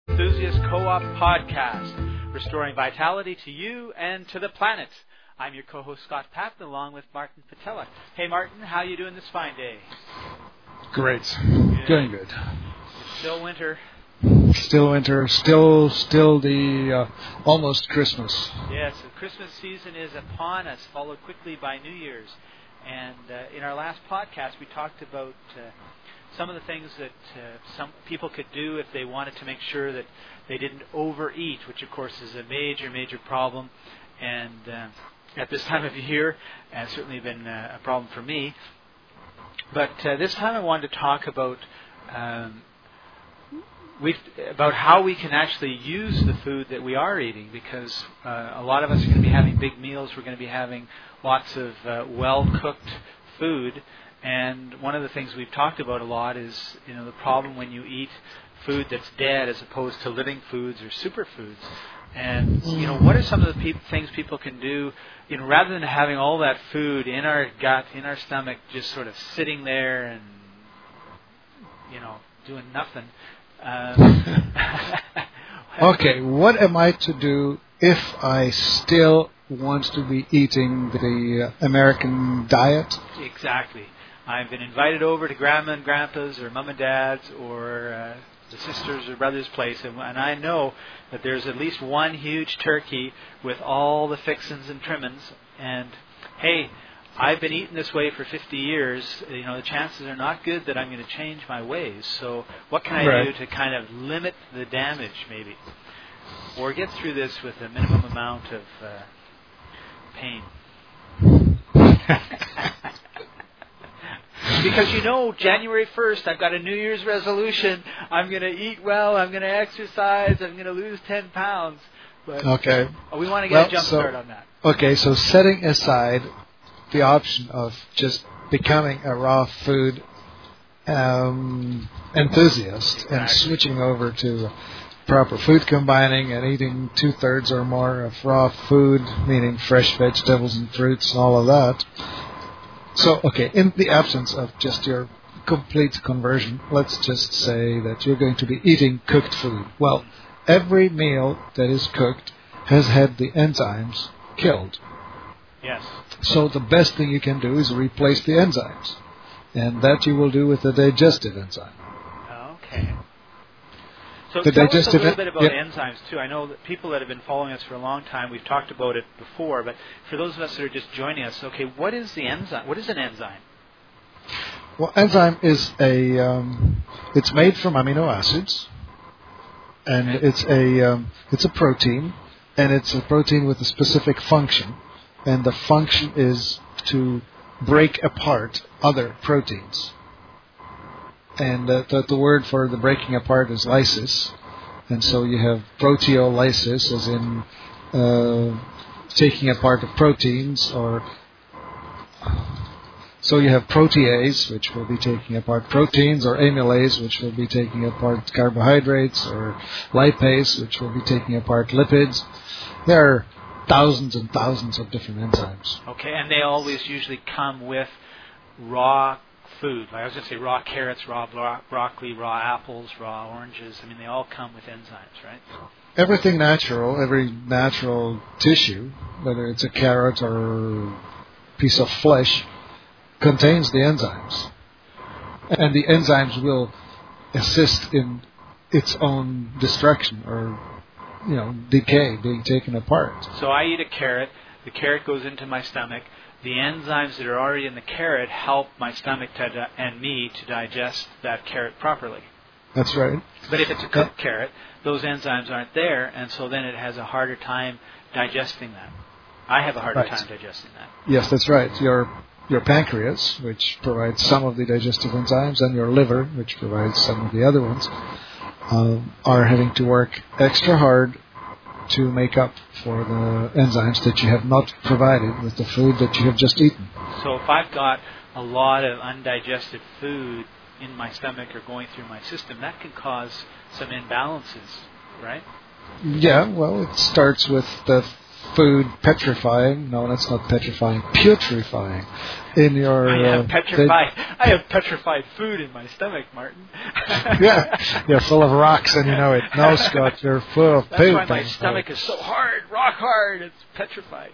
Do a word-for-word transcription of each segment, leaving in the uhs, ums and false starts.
Enthusiast Co-op Podcast, restoring vitality to you and to the planet. I'm your co-host Scott Patton, along with Martin Patella. Hey Martin, how you doing this fine day? Great. Good. Doing good. It's still winter. Still winter. Still, still the uh, almost Christmas. Yes, the Christmas season is upon us, followed quickly by New Year's. And uh, in our last podcast, we talked about uh, some of the things that uh, some people could do if they wanted to make sure that they didn't overeat, which of course is a major, major problem. And uh, at this time of year, has certainly been uh, a problem for me. But uh, this time I wanted to talk about um, we about how we can actually use the food that we are eating, because uh, a lot of us are going to be having big meals. We're going to be having lots of uh, well-cooked food. And one of the things we've talked about a lot is, you know, the problem when you eat food that's dead as opposed to living foods or superfoods. And, you know, what are some of the pe- things people can do, you know, rather than having all that food in our gut, in our stomach, just sort of sitting there and, you know, doing nothing. Um, okay, what am I to do if I still want to be eating the uh, American diet? Exactly. I've been invited over to Grandma and Grandpa's or Mom and Dad's or uh, the sisters or brother's place, and, and I know that there's at least one huge turkey with all the fixings and trimmings. And hey, I've been eating this way for fifty years. You know, the chances are not good that I'm going to change my ways. So what can I right. do to kind of limit the damage, maybe, or get through this with a minimum amount of uh, pain? Because, you know, January first, I've got a New Year's resolution. I'm going to eat well. I'm going to exercise. I'm going to lose ten pounds. But okay. We want to get well, a jump so, start on that. Okay, so setting aside the option of just becoming a raw food um, enthusiast Exactly. and switching over to proper food combining and eating two-thirds or more of raw food, meaning fresh vegetables and fruits and all of that. So, okay, in the absence of just your complete conversion, let's just say that you're going to be eating cooked food. Well, every meal that is cooked has had the enzymes killed. Yes. So the best thing you can do is replace the enzymes. And that you will do with the digestive enzyme. Okay. So the tell digestive us a little bit about yeah. enzymes, too. I know that people that have been following us for a long time, we've talked about it before, but for those of us that are just joining us, okay, what is the enzyme? What is an enzyme? Well, enzyme is a, um, it's made from amino acids, and okay. it's a, um, it's a protein, and it's a protein with a specific function, and the function is to break apart other proteins. And uh, the, the word for the breaking apart is lysis. And so you have proteolysis, as in uh, taking apart of proteins. Or so you have protease, which will be taking apart proteins, or amylase, which will be taking apart carbohydrates, or lipase, which will be taking apart lipids. There are thousands and thousands of different enzymes. Okay, and they always usually come with raw food. Like I was going to say raw carrots, raw bro- broccoli, raw apples, raw oranges. I mean, they all come with enzymes, right? Everything natural, every natural tissue, whether it's a carrot or a piece of flesh, contains the enzymes. And the enzymes will assist in its own destruction or, you know, decay, being taken apart. So I eat a carrot. The carrot goes into my stomach. The enzymes that are already in the carrot help my stomach to di- and me to digest that carrot properly. That's right. But if it's a cooked carrot, those enzymes aren't there, and so then it has a harder time digesting that. I have a harder right. time digesting that. Yes, that's right. Your your pancreas, which provides some of the digestive enzymes, and your liver, which provides some of the other ones, um, are having to work extra hard to make up for the enzymes that you have not provided with the food that you have just eaten. So if I've got a lot of undigested food in my stomach or going through my system, that can cause some imbalances, right? Yeah, well, it starts with the food petrifying. No, that's not petrifying. Putrefying in your. I have uh, petrified. I have petrified food in my stomach, Martin. Yeah, you're full of rocks, and you know it. No, Scott, you're full of That's poop. why my stomach is so hard, rock hard. It's petrified.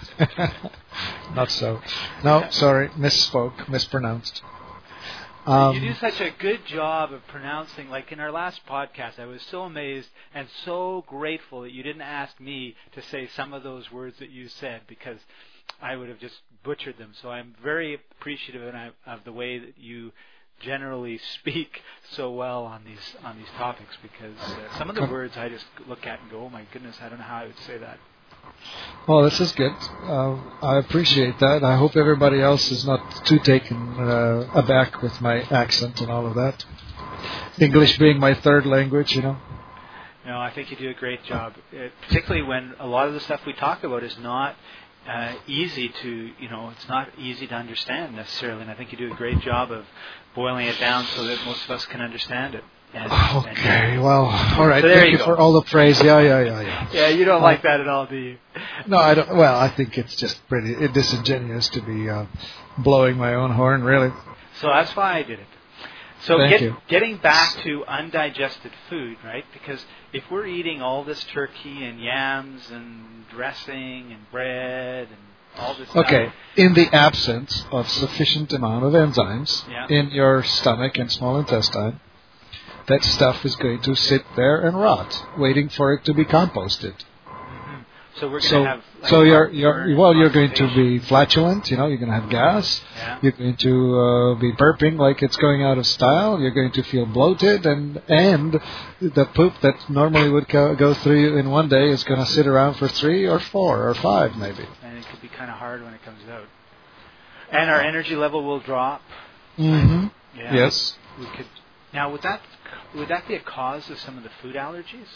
Not so. No, sorry, misspoke, mispronounced. Um, you do such a good job of pronouncing. Like in our last podcast, I was so amazed and so grateful that you didn't ask me to say some of those words that you said, because I would have just butchered them. So I'm very appreciative of, of the way that you generally speak so well on these on these topics, because uh, some of the words I just look at and go, oh my goodness, I don't know how I would say that. Well, this is good. Uh, I appreciate that. I hope everybody else is not too taken uh, aback with my accent and all of that. English being my third language, you know. No, I think you do a great job, it, particularly when a lot of the stuff we talk about is not uh, easy to, you know, it's not easy to understand necessarily. And I think you do a great job of boiling it down so that most of us can understand it. And, okay, and, well, all right. So Thank you, you for all the praise. Yeah, yeah, yeah, yeah. Yeah, you don't uh, like that at all, do you? No, I don't. Well, I think it's just pretty disingenuous to be uh, blowing my own horn, really. So that's why I did it. So Thank get, you. getting back to undigested food, right? Because if we're eating all this turkey and yams and dressing and bread and all this stuff. Okay, in the absence of sufficient amount of enzymes yeah. in your stomach and small intestine, that stuff is going to sit there and rot, waiting for it to be composted. Mm-hmm. So we're going so, to have. Like so you're, you're well, you're going to be flatulent. You know, you're going to have gas. Yeah. You're going to uh, be burping like it's going out of style. You're going to feel bloated, and and the poop that normally would go, go through you in one day is going to sit around for three or four or five, maybe. And it could be kind of hard when it comes out. And our energy level will drop. Mm-hmm. Yeah. Yes. We could. Now, would that would that be a cause of some of the food allergies?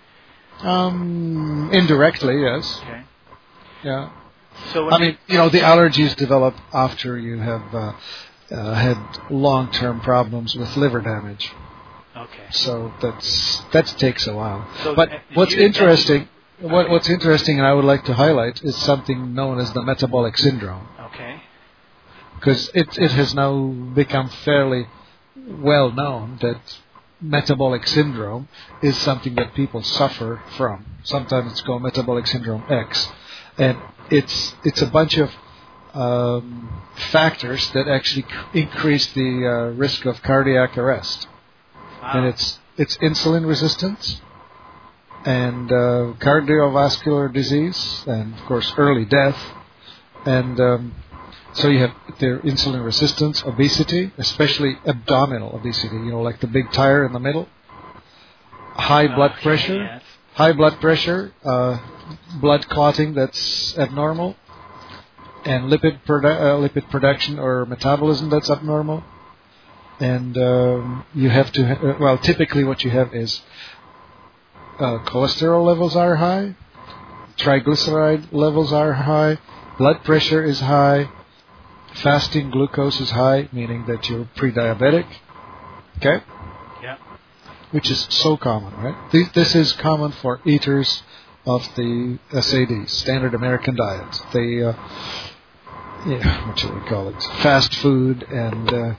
Um, indirectly, yes. Okay. Yeah. So I mean, you know, the allergies develop after you have uh, uh, had long-term problems with liver damage. Okay. So that's that takes a while. So but uh, what's interesting, what, what's interesting, and I would like to highlight, is something known as the metabolic syndrome. Okay. Because it it has now become fairly well known that metabolic syndrome is something that people suffer from. Sometimes it's called metabolic syndrome X, and it's it's a bunch of um, factors that actually increase the uh, risk of cardiac arrest. Wow. And it's it's insulin resistance, and uh, cardiovascular disease, and of course early death, and um, so you have their insulin resistance, obesity, especially abdominal obesity, you know, like the big tire in the middle, high blood okay, pressure, yes. high blood pressure, uh, blood clotting that's abnormal, and lipid produ- uh, lipid production or metabolism that's abnormal. And um, you have to, ha- well, typically what you have is uh, cholesterol levels are high, triglyceride levels are high, blood pressure is high, fasting glucose is high, meaning that you're pre-diabetic. Okay? Yeah. Which is so common, right? This, this is common for eaters of the S A D, Standard American Diet. The, uh, yeah, what should we call it? Fast food and, uh,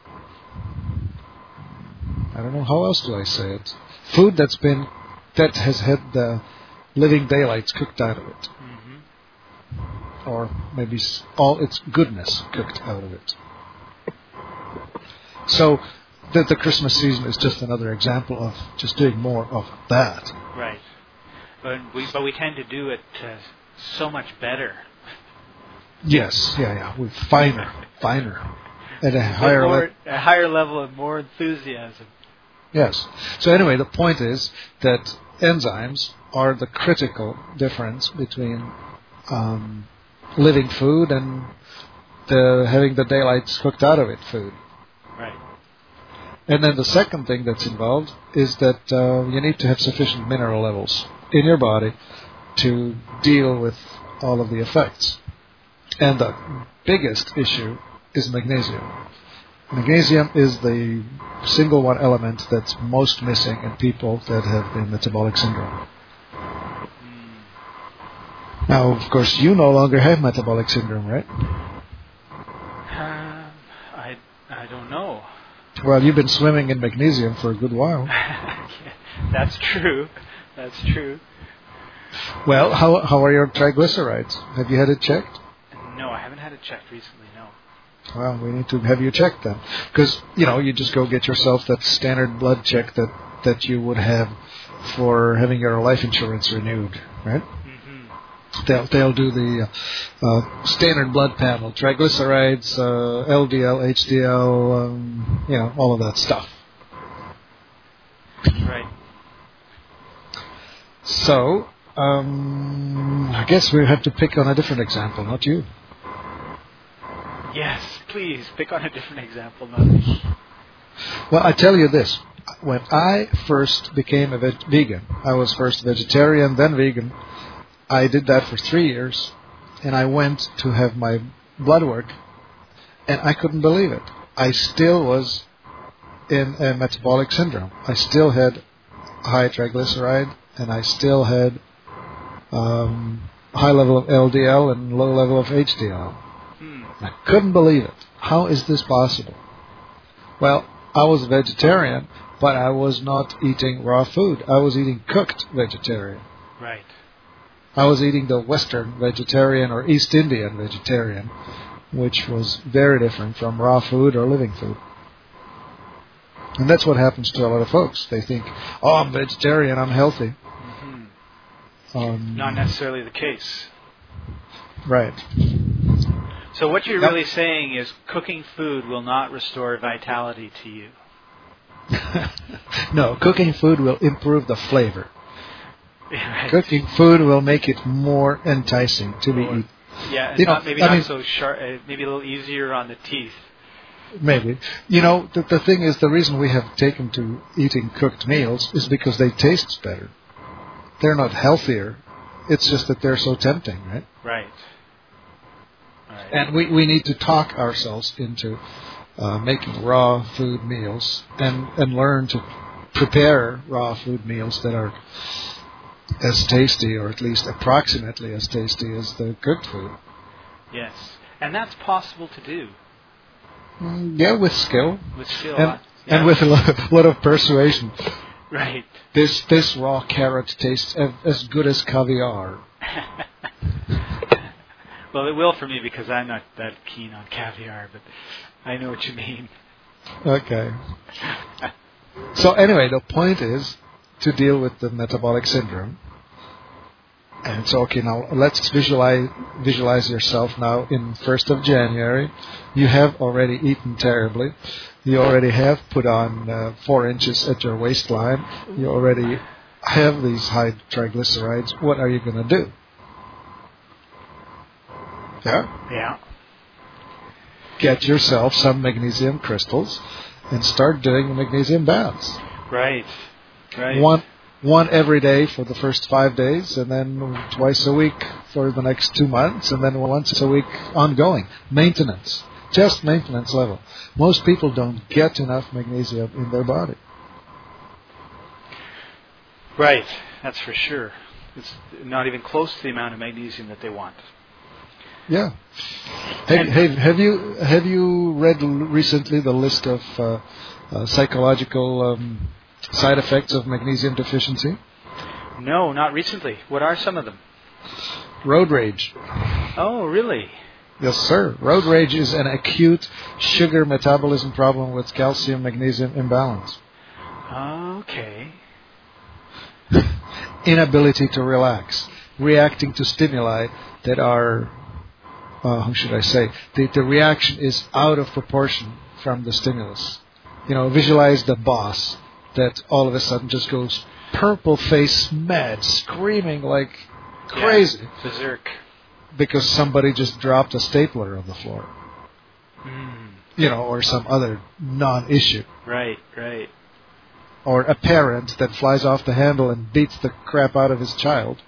I don't know, how else do I say it? Food that's been, that has had the living daylights cooked out of it. Or maybe all its goodness cooked out of it. So the, the Christmas season is just another example of just doing more of that. Right. But we but we tend to do it uh, so much better. Yes, yeah, yeah. With finer, finer, at a higher more, level. A higher level of more enthusiasm. Yes. So anyway, the point is that enzymes are the critical difference between um, living food and the having the daylights cooked out of it food. Right. And then the second thing that's involved is that uh, you need to have sufficient mineral levels in your body to deal with all of the effects. And the biggest issue is magnesium. Magnesium is the single one element that's most missing in people that have the metabolic syndrome. Now, of course, you no longer have metabolic syndrome, right? Um, I I don't know. Well, you've been swimming in magnesium for a good while. That's true. That's true. Well, how how are your triglycerides? Have you had it checked? No, I haven't had it checked recently, no. Well, we need to have you checked then. Because, you know, you just go get yourself that standard blood check that, that you would have for having your life insurance renewed, right? Mm-hmm. They'll, they'll do the uh, uh, standard blood panel, triglycerides, uh, L D L, H D L, um, you know, all of that stuff. Right. So, um, I guess we have to pick on a different example, not you. Yes, please, pick on a different example, not me. Well, I tell you this. When I first became a veg- vegan, I was first vegetarian, then vegan. I did that for three years, and I went to have my blood work, and I couldn't believe it. I still was in a metabolic syndrome. I still had high triglyceride, and I still had um, high level of L D L and low level of H D L. Hmm. I couldn't believe it. How is this possible? Well, I was a vegetarian, but I was not eating raw food. I was eating cooked vegetarian. Right. I was eating the Western vegetarian or East Indian vegetarian, which was very different from raw food or living food. And that's what happens to a lot of folks. They think, oh, I'm vegetarian, I'm healthy. Mm-hmm. Um, not necessarily the case. Right. So what you're yep. really saying is cooking food will not restore vitality to you. No, cooking food will improve the flavor. Right. Cooking food will make it more enticing to be eaten. Yeah, and you not, know, maybe I not mean, so sharp, uh, maybe a little easier on the teeth. Maybe. You know, the, the thing is, the reason we have taken to eating cooked meals is because they taste better. They're not healthier. It's just that they're so tempting, right? Right. Right. And we, we need to talk ourselves into uh, making raw food meals and, and learn to prepare raw food meals that are as tasty, or at least approximately as tasty as the cooked food. Yes. And that's possible to do. Mm, yeah, with skill. With skill. And, uh, yeah. and with a lot, a lot of persuasion. Right. This this raw carrot tastes as good as caviar. Well, it will for me because I'm not that keen on caviar, but I know what you mean. Okay. So anyway, the point is to deal with the metabolic syndrome. And so, okay, now let's visualize visualize yourself now in first of January. You have already eaten terribly. You already have put on uh, four inches at your waistline. You already have these high triglycerides. What are you going to do? Yeah? Yeah. Get yourself some magnesium crystals and start doing magnesium baths. Right. Right. One one every day for the first five days, and then twice a week for the next two months, and then once a week ongoing. Maintenance. Just maintenance level. Most people don't get enough magnesium in their body. Right. That's for sure. It's not even close to the amount of magnesium that they want. Yeah. Have, have, have you have you read recently the list of uh, uh, psychological um, side effects of magnesium deficiency? No, not recently. What are some of them? Road rage. Oh, really? Yes, sir. Road rage is an acute sugar metabolism problem with calcium-magnesium imbalance. Okay. Inability to relax. Reacting to stimuli that are, uh, how should I say, the, the reaction is out of proportion from the stimulus. You know, visualize the boss that all of a sudden just goes purple face mad, screaming like crazy. Yeah, berserk. Because somebody just dropped a stapler on the floor. Mm. You know, or some other non-issue. Right, right. Or a parent that flies off the handle and beats the crap out of his child.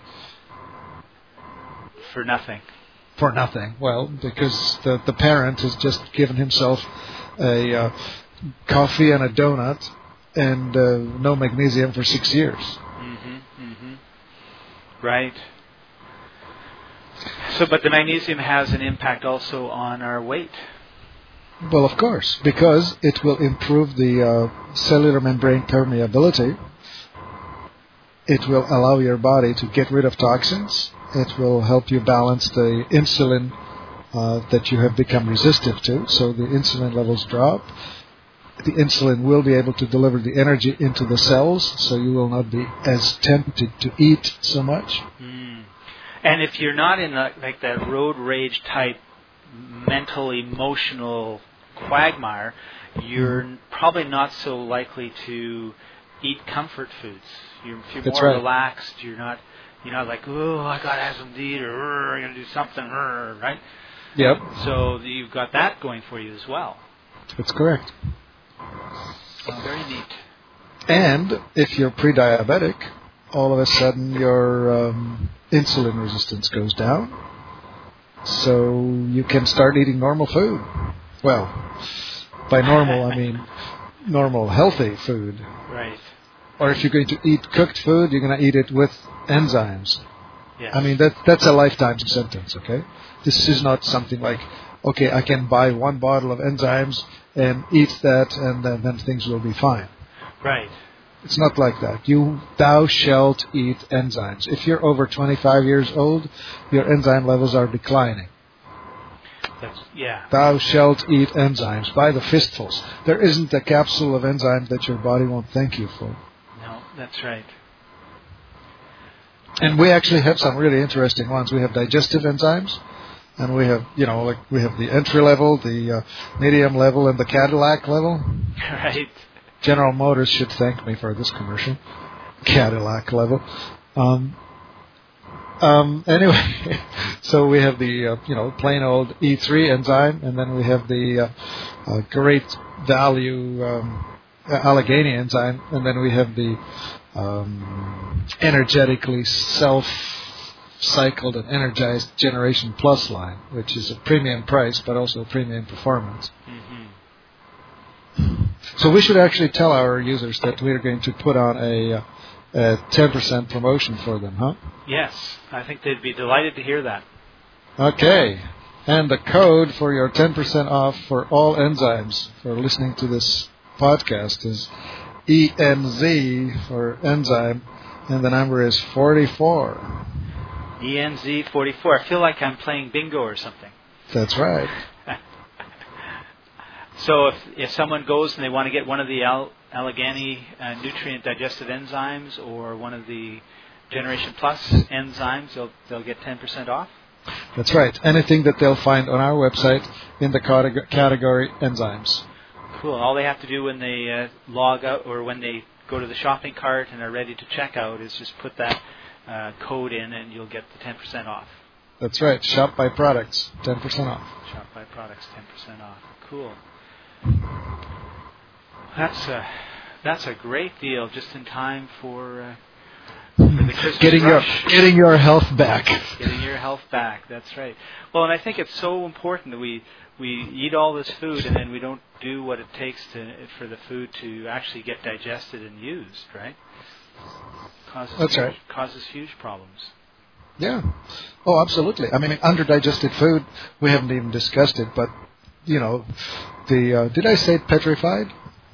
For nothing. For nothing. Well, because the, the parent has just given himself a uh, coffee and a donut and uh, no magnesium for six years. Mm-hmm, mm-hmm. Right. So, but the magnesium has an impact also on our weight. Well, of course, because it will improve the uh, cellular membrane permeability. It will allow your body to get rid of toxins. It will help you balance the insulin uh, that you have become resistive to, so the insulin levels drop. The insulin will be able to deliver the energy into the cells, so you will not be as tempted to eat so much. Mm. And if you're not in a, like that road rage type mental, emotional quagmire, you're mm. probably not so likely to eat comfort foods. You're, if you're That's more right. relaxed, you're not you're not like, oh, I got to have some to eat, or I'm going to do something, right? Yep. So you've got that going for you as well. That's correct. Oh, very neat. And if you're pre-diabetic, all of a sudden your um, insulin resistance goes down. So you can start eating normal food. Well, by normal I mean normal, healthy food. Right. Or if you're going to eat cooked food, you're going to eat it with enzymes. Yes. I mean, that that's a lifetime sentence, okay? This is not something like, okay, I can buy one bottle of enzymes and eat that, and then, then things will be fine. Right. It's not like that. You, thou shalt eat enzymes. If you're over twenty-five years old, your enzyme levels are declining. That's, yeah. Thou shalt eat enzymes by the fistfuls. There isn't a capsule of enzymes that your body won't thank you for. No, that's right. And we actually have some really interesting ones. We have digestive enzymes, and we have, you know, like we have the entry level, the uh, medium level, and the Cadillac level. Right. General Motors should thank me for this commercial. Cadillac level. Um, um, anyway, so we have the, uh, you know, plain old E three enzyme, and then we have the uh, uh, great value um, Allegheny enzyme, and then we have the um, energetically self-cycled and energized Generation Plus line, which is a premium price but also a premium performance. Mm-hmm. So we should actually tell our users that we are going to put on a, a ten percent promotion for them, huh? Yes, I think they'd be delighted to hear that. Okay. And the code for your ten percent off for all enzymes for listening to this podcast is E N Z for enzyme, and the number is forty-four. E N Z forty-four. I feel like I'm playing bingo or something. That's right. So if if someone goes and they want to get one of the Al- Allegheny uh, nutrient digestive enzymes or one of the Generation Plus enzymes, they'll they'll get ten percent off? That's right. Anything that they'll find on our website in the category, category enzymes. Cool. All they have to do when they uh, log out or when they go to the shopping cart and are ready to check out is just put that uh, code in and you'll get the ten percent off. That's right. Shop by products, ten percent off. Shop by products, ten percent off. Cool. That's a, that's a great deal just in time for, uh, for the Christmas getting rush. your getting your health back. Getting your health back. That's right. Well, and I think it's so important that we we eat all this food and then we don't do what it takes to for the food to actually get digested and used. Right? Causes That's huge, right. Causes huge problems. Yeah. Oh, absolutely. I mean, underdigested food, we haven't even discussed it, but, you know, the, uh, did I say petrified?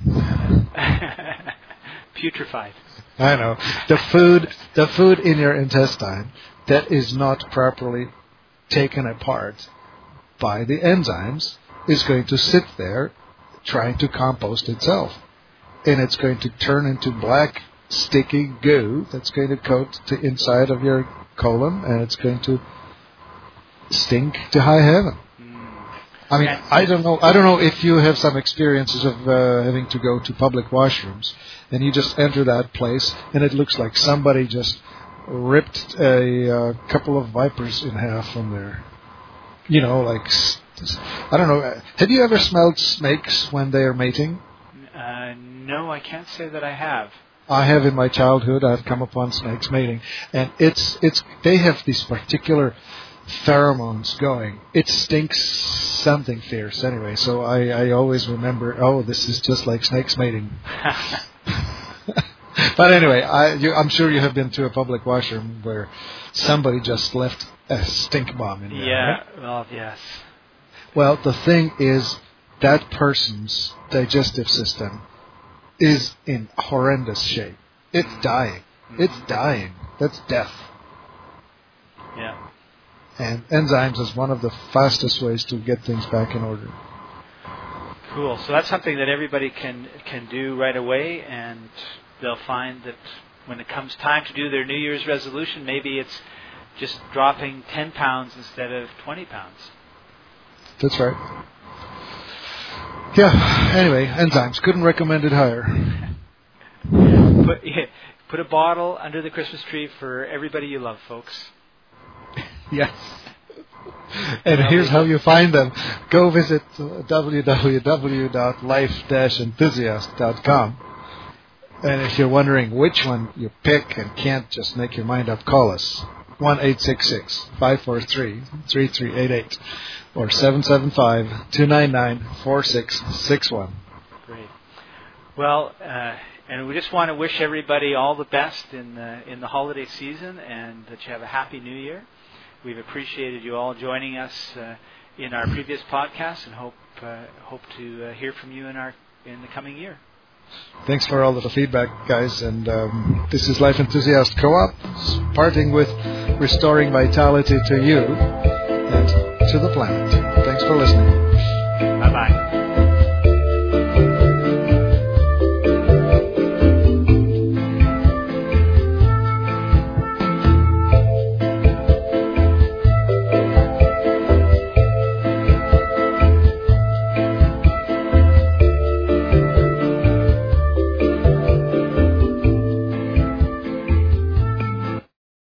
Putrefied. I know. The food, the food in your intestine that is not properly taken apart by the enzymes is going to sit there trying to compost itself. And it's going to turn into black, sticky goo that's going to coat the inside of your colon, and it's going to stink to high heaven. I mean, I don't know. I don't know if you have some experiences of uh, having to go to public washrooms, and you just enter that place, and it looks like somebody just ripped a uh, couple of vipers in half from there. You know, like I don't know. Have you ever smelled snakes when they are mating? Uh, no, I can't say that I have. I have in my childhood. I've come upon snakes mating, and it's it's they have these particular pheromones going. It stinks something fierce anyway, so I, I always remember, oh, this is just like snakes mating. But anyway, I, you, I'm sure you have been to a public washroom where somebody just left a stink bomb in there. Yeah, right? well, yes. Well, the thing is, that person's digestive system is in horrendous shape. It's dying. It's dying. That's death. Yeah. And enzymes is one of the fastest ways to get things back in order. Cool. So that's something that everybody can can do right away, and they'll find that when it comes time to do their New Year's resolution, maybe it's just dropping ten pounds instead of twenty pounds. That's right. Yeah, anyway, enzymes. Couldn't recommend it higher. Put, yeah, put a bottle under the Christmas tree for everybody you love, folks. Yes. And here's how you find them. Go visit w w w dot life dash enthusiast dot com. And if you're wondering which one you pick and can't just make your mind up, call us. one eight six six, five four three, three three eight eight or seven seven five, two nine nine, four six six one. Great. Well, uh, and we just want to wish everybody all the best in the, in the holiday season, and that you have a happy New Year. We've appreciated you all joining us uh, in our previous podcast, and hope uh, hope to uh, hear from you in our in the coming year. Thanks for all of the feedback, guys. And um, this is Life Enthusiast Co-op, parting with restoring vitality to you and to the planet. Thanks for listening. Bye-bye.